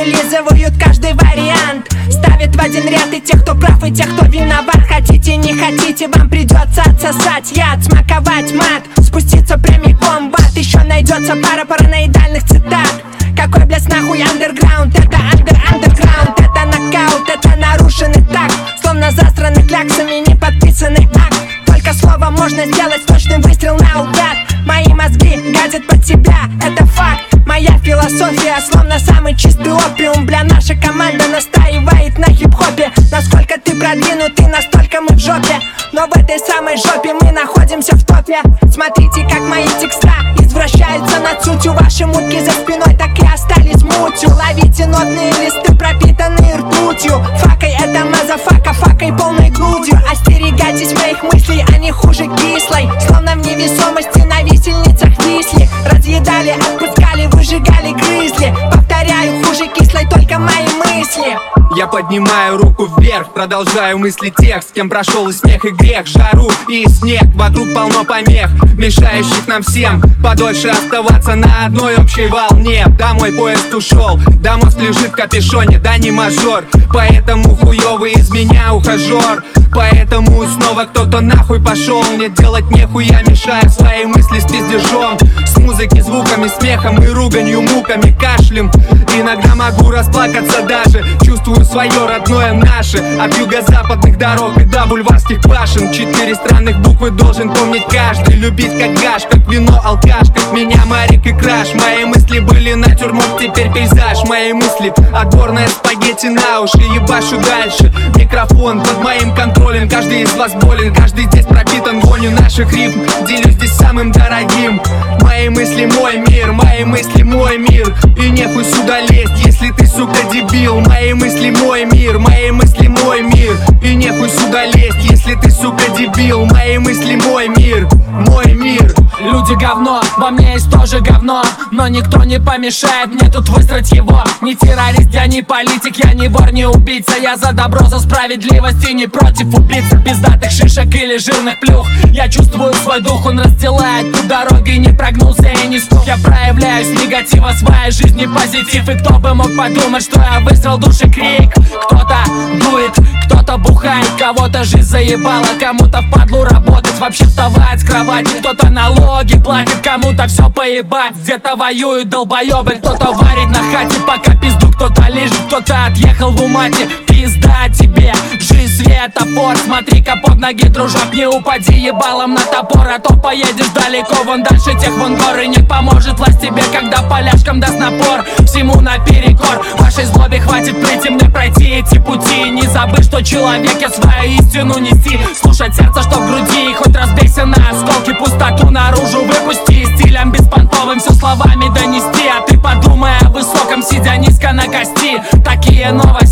вылизывают каждый вариант, ставят в один ряд и тех, кто прав, и тех, кто виноват. Хотите, не хотите, вам придется отсосать яд, смаковать мат, спуститься прямиком в ад. Еще найдется пара параноидальных цитат. Какой, блядь, нахуй андерграунд? Это андерграунд, это нокаут, это нарушенный такт, словно застраны кляксами не подписанный акт. Только слово можно сделать точный выстрел наугад. Мои мозги гадят под себя, это факт. Моя философия словно самый чистый опиум. Бля, наша команда настаивает на хип-хопе. Насколько ты продвинутый, настолько мы в жопе. Но в этой самой жопе мы находимся в топе. Смотрите, как мои текста извращаются над сутью. Ваши мутки за спиной так и остались мутью. Ловите нотные листы, пропитанные ртутью. Факой это мазафака, факой полной грудью. Остерегайтесь моих мыслей, они хуже кислой. Словно в невесомости на висельницах висли. Разъедали, отпускали, выжигали, грызли. Повторяю, хуже кислой только мои мысли. Я поднимаю руку вверх, продолжаю мыслить тех, с кем прошел и смех, и грех. Жару и снег, вокруг полно помех, мешающих нам всем подольше оставаться на одной общей волне. Домой поезд ушел, да мост лежит в капюшоне, да не мажор. Поэтому хуёвый из меня ухажер. Поэтому снова кто-то нахуй пошел. Мне делать нехуя, мешая свои мысли с пиздежом. С музыки, звуками, смехом и руганью, муками, кашлем. Иногда могу расплакаться даже. Чувствую свое родное наше. От юго-западных дорог и до бульварских башен. 4 странных буквы должен помнить каждый. Любить как гаш, как вино, алкаш. Как меня, Марик и Краш. Мои мысли были натюрморт, теперь пейзаж. Мои мысли отборная спагетти на уши. Ебашу дальше, микрофон под моим контролем. Каждый из вас болен, каждый здесь пропитан вонью наших рифм. Делюсь здесь самым дорогим. Мои мысли мой мир, мои мысли мой мир. И нехуй сюда лезть, если ты, сука, дебил. Мои мысли мой мир, мои мысли мой мир. И нехуй сюда лезть, если ты, сука, дебил. Мои мысли мой мир, мой мир. Люди говно, во мне есть тоже говно. Но никто не помешает мне тут высрать его. Не террорист, я не политик, я не вор, не убийца. Я за добро, за справедливость и не против убийц, пиздатых шишек или жирных плюх. Я чувствую свой дух, он расстилает по дороге. Не прогнулся и не стух. Я проявляю с негатива своей жизни позитив. И кто бы мог подумать, что я высрал души крик. Кто-то дует, кто-то бухает, кого-то жизнь заебала, кому-то впадлу работать, вообще вставать с кровати. Кто-то налоги платит, кому-то все поебать. Где-то воюют долбоебы, кто-то варит на хате, пока пизду кто-то лежит, кто-то отъехал в умате. Пизда тебе, жизнь светофор. Смотри-ка под ноги, дружок, не упади ебалом на топор. А то поедешь далеко, вон дальше тех вон горы. Не поможет власть тебе, когда поляшкам даст напор. Всему наперекор, вашей злобе хватит прийти мне пройти эти пути. Не забыть, что человек, я свою истину нести. Слушать сердце, что в груди, и хоть разбейся на осколки. Пустоту наружу выпусти, стилем беспонтовым все словами донести. А ты подумай о высоком, сидя низко на кости. Такие новости